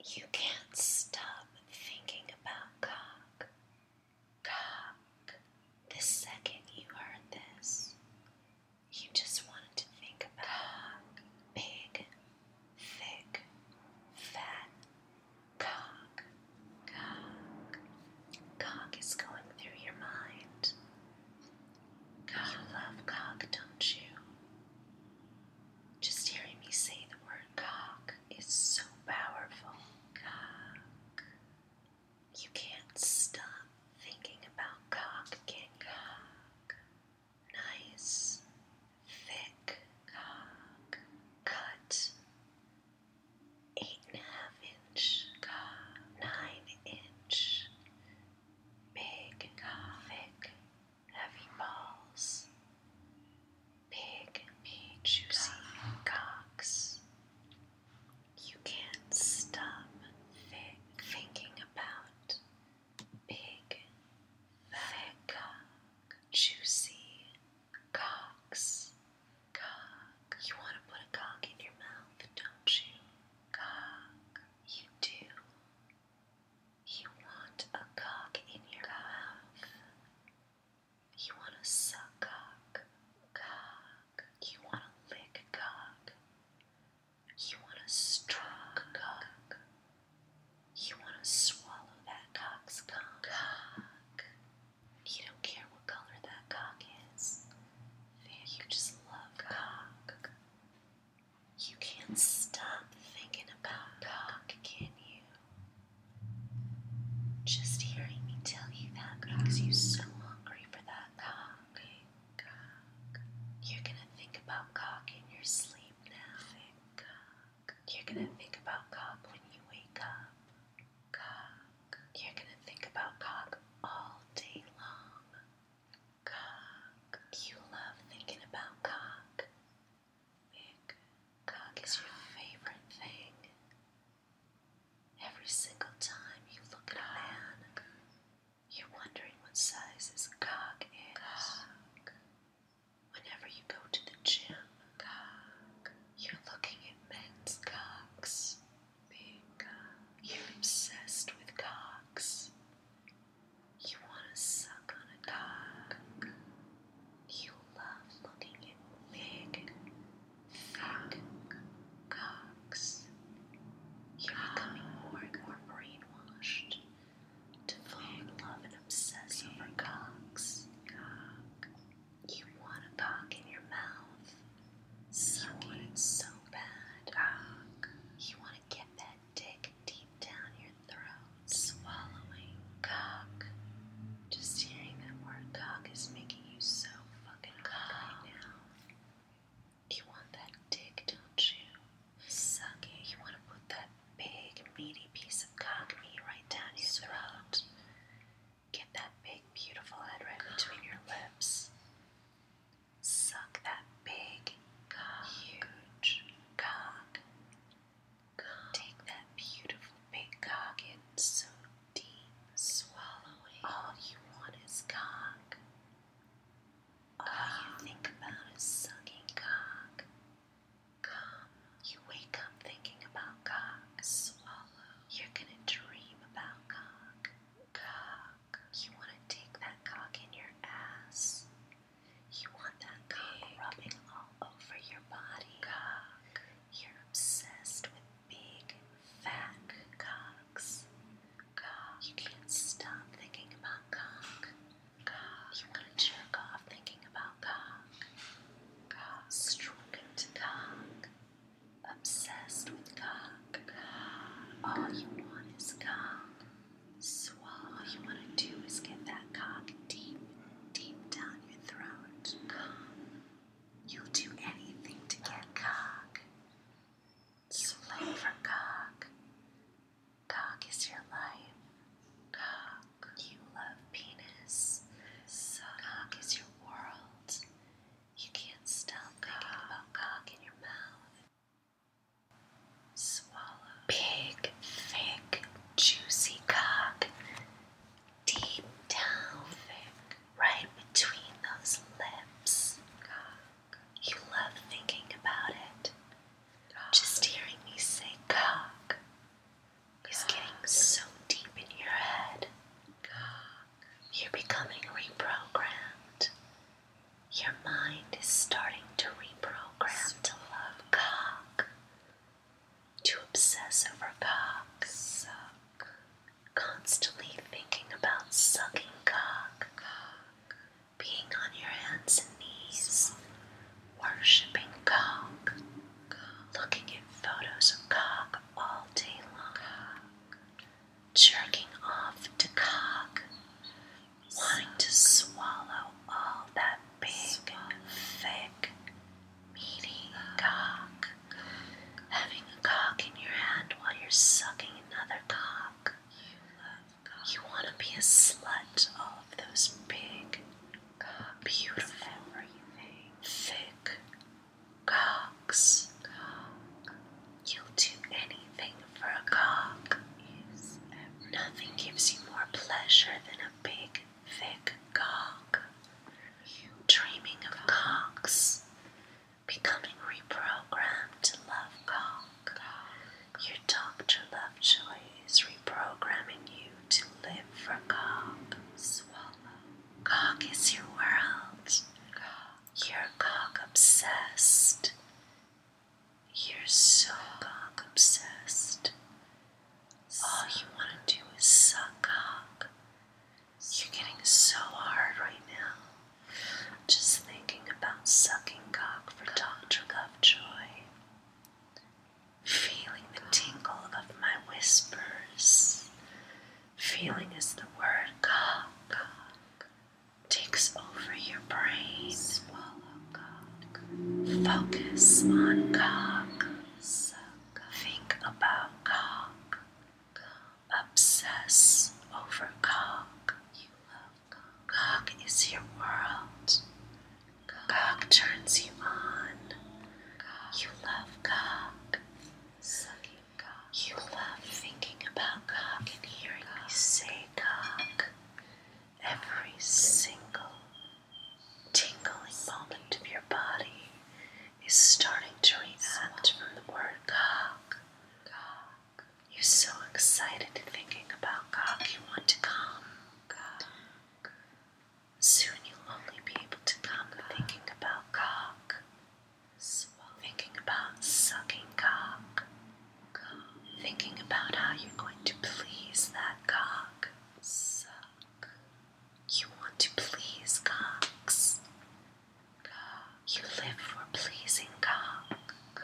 You can't stop thinking about cock. Cock. The second you heard this, you just wanted to think about cock. Big, thick, fat cock. Cock. Cock is going through your mind. You love cock, don't you? Just hearing me say the word cock is so powerful. Cock. You can't stop thinking about cock, can you? Cock. Nice, thick cock. Cut. 8.5 inch cock. 9 inch. Big cock. Thick, heavy balls. Big, juicy cocks. You can't stop thinking about big, fat cock, juicy cocks. Cock. You want to put a cock in your mouth, don't you? Cock. You do. You want a cock in your mouth. You want to suck cock. Cock. You want to lick cock. You want to stroke cock. You want to swallow that cock's cock. Cock. You don't care what color that cock is. You just love cock. You can't stop thinking about cock, can you? Just hearing me tell you that makes you so hungry for that cock. Cock. You're gonna think about cock in your sleep now. Cock. You're gonna think about cock when you wake up. Cock. You're gonna think about cock all day long. Cock. You love thinking about cock. Big. Cock is your favorite thing. Every single time you look at a man, you're wondering what size his cock is. Cock. Whenever you go to the gym, cock, you're looking at men's cocks. Big cock. You're obsessed with cocks. You want to suck on a cock. You love looking at big, thick cocks. You're becoming more and more brainwashed to fall in love and obsess over cocks. Cock. You want a cock in your mouth. You want it so bad. Cock. You want to get that dick deep down your throat. Swallowing cock. Just hearing that word cock is making you so fucking hot right now. You want that dick, don't you? Suck it. You want to put that big, meaty piece of cock meat right down your throat. Get that big, beautiful head right between your lips. Suck that big, huge cock. Take that beautiful big cock in so deep, swallowing. All you want is cock. All you think about is sucking cock. Come. You wake up thinking about cock. Swallow. You're gonna dream about cock. Cock. You want to take that cock in your ass. You want that cock rubbing all over your body. Cock. You're obsessed with big, fat cocks. Cock. You can't stop thinking about cock. Cock. You want to jerk off thinking about cock. Cock. Stroking to cock. Obsessed with cock. All you want is cock. Swallow. All you want to do is get that cock deep, deep down your throat. You'll do anything to get cock. You live for cock. Cock is your life. Cock. You love penis. Cock is your world. You can't stop thinking about cock in your mouth. Swallow. Big, thick obsess over cock. Suck. Constantly thinking about sucking cock. Being on your hands and knees, worshipping cock. Looking at photos of cock all day long. Jerking off to cock. Wanting to swallow all that big, thick, meaty cock. Having a cock in your hand while you're sucking another cock. You want to be a slut, all of those big, beautiful, thick cocks. You'll do anything for a cock. Nothing gives you more pleasure than a big, thick cock. Dreaming of cocks, becoming reprogrammed to love cock. Your Dr. Lovejoy is reprogramming you to live for cock. Swallow. Cock is your world. You're cock obsessed. You're so cock obsessed. All you want to do is suck cock. You're getting so hard right now. Just thinking about sucking cock for Dr. Lovejoy. Feeling the tingle of my whispers. Feeling as the word cock takes over your brain. Swallow cock. Focus on cock. Suck. Think about cock. Obsess over cock. You love cock. Cock is your world. Cock turns you on. You love cock. Sucking cock. You love thinking about cock and hearing me say cock. Every single tingling moment of your body is starting to react from the word cock. You're so excited thinking about cock you want to come. Soon you'll only be able to come thinking about cock. Thinking about sucking cock. Thinking about how you're going to please that cock. Suck. You want to please cocks. You live for pleasing cock.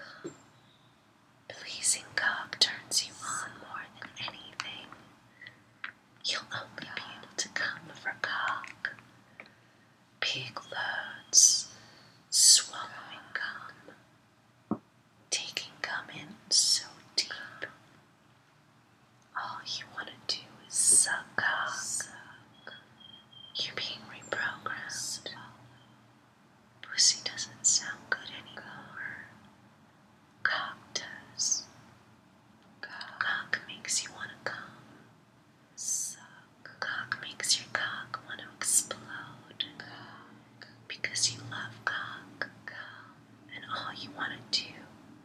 Pleasing cock turns you on more than anything. You'll only be able to come for cock. Big loads, swallowing gum, taking gum in so deep. All you want to do is suck cock. You're being reprogrammed. Pussy doesn't sound good anymore. Cock does. Cock makes you want to come. Cock makes your cock want to explode. Because you love cock. And all you want to do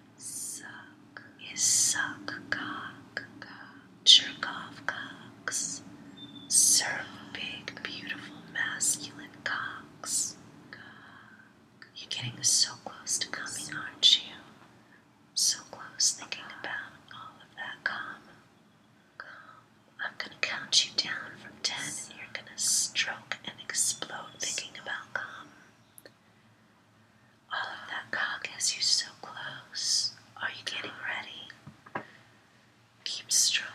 is suck cock. Jerk off cocks. Serve big, beautiful, masculine cocks. You're getting so close to coming, aren't you? So close thinking about all of that cum. I'm gonna count you down from 10 and you're gonna stroke and explode thinking about cum. All of that cock has you so close. Are you getting ready? Keep stroking.